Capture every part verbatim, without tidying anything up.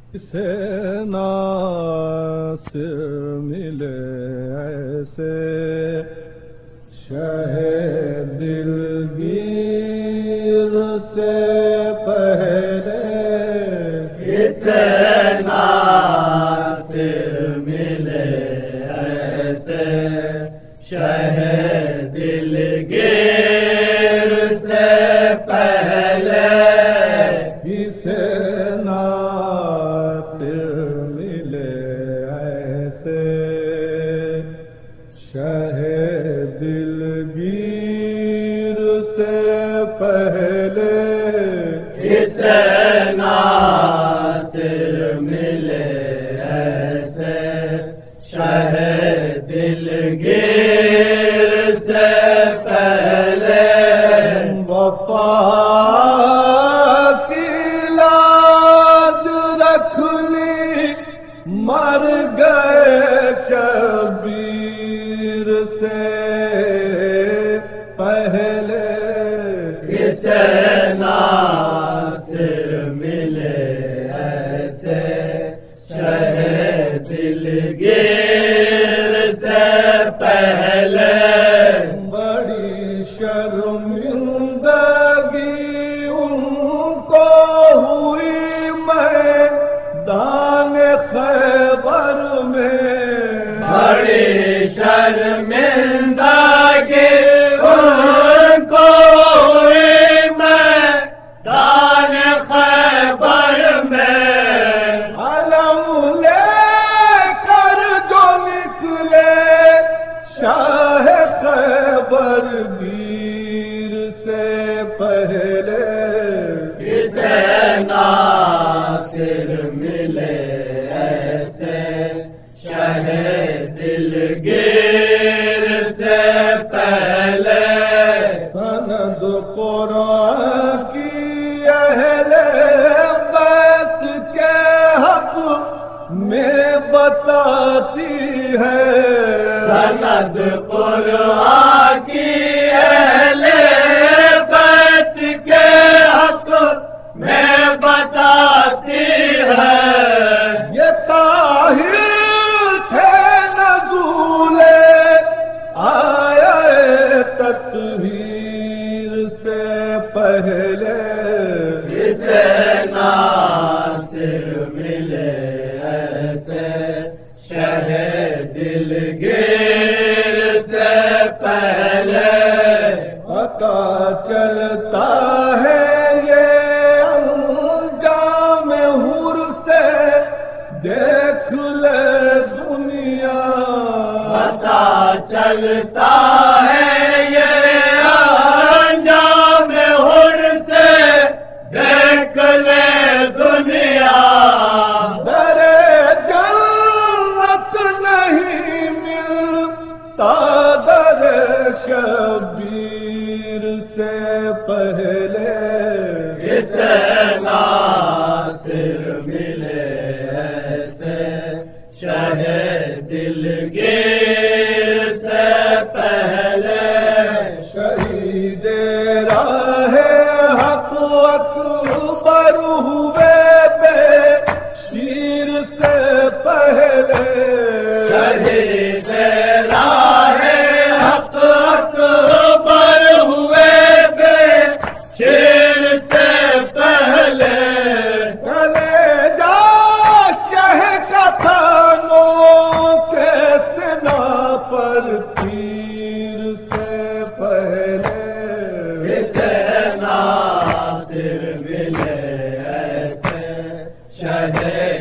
اسے ناصر ملے ایسے شہ دلگیر سے پہلے، اسے ناصر ملے ایسے شہ دلگیر سے پہلے، اسے ناصر ملے ایسے شہ دلگیر سے پہلے، اسے ناصر ملے ایسے شہ دلگیر سے پہلے، وفا کی لاج رکھ لی مر گئے شبیر سے پہلے، اسے ناصر ملے ایسے شہ دلگیر سے پہلے، بڑی شرمندگی ان کو ہوئی میدان خیبر میں، بڑی شرمندگی ان کو ہوئی میدان خیبر میں، علم لے کر جو نکلے شاہ خیبر گیر سے پہلے، اسے ناصر ملے ایسے شہ دلگیر سے پہلے، سند قرآن کی اہل بیت کے حق میں بتاتی ہے، سند قرآن کی اہل بیت کے حق میں بتاتی ہے، یہ طاہر تھے نزول آیا تطہیر سے پہلے، اسے ناصر ملے ایسے شہ دلگیر سے پہلے، پتا چلتا ہے یہ انجام حور سے دیکھ لے دنیا، پتا چلتا ہے یہ انجام حور سے دیکھ لے دنیا، درے جنت نہیں ملتا در شبیر سے پہلے، اسے ناصر ملے ایسے شہ دلگیر سے پہلے، شہید راہ حق اکبر ہوئے بے شیر سے پہلے، شہید راہ حق اکبر ہوئے بے شیر سے پہلے، چلے جا شہ کا تھانوں کے سنا پر تیر سے پہلے، اسے ناصر ملے ایسے شہ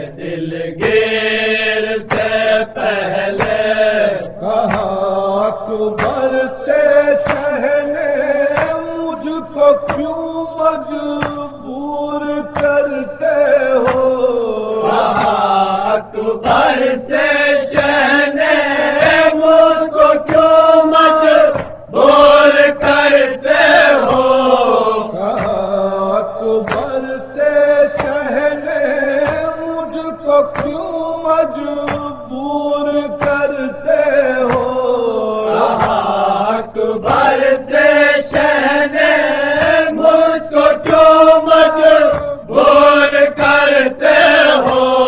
دلگیر سے پہلے، کہا اکبر سے شہ نے مجھ کو کیوں مجبور کرتے ہو، اکبر سے شہنے مجھ کو کیوں مجبور کرتے ہو، کہا اکبر سے شہ نے مجھ کو کیوں مجبور کرتے ہو، اکبر سے شہنے مجھ کو کیوں مجبور کرتے ہو،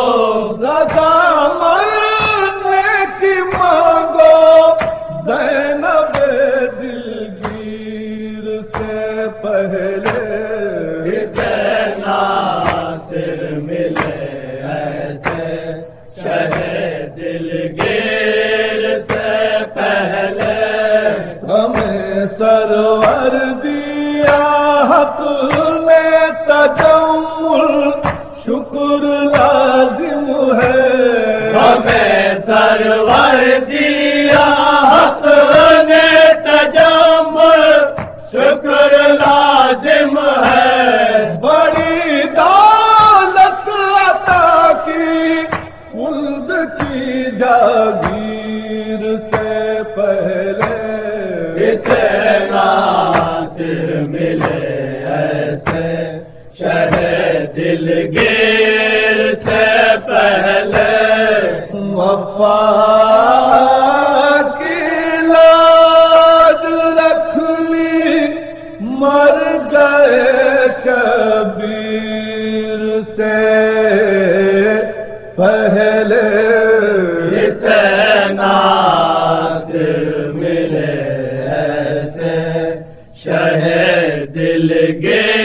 ملے ایسے شہ دلگیر سے پہلے ہمیں سرور دیا حق نے تجمل شکر لازم ہے ہمیں سرور دیا حق نے تجمل شکر لازم ہے بڑی دولت عطا کی خلد کی جاگیر سے پہلے اسے ناصر ملے ایسے شہ دلگیر سے پہلے وفا کی لاج رکھ لی مر گئے شبیر سے پہلے اسے ناصر ملے ایسے شہ دلگیر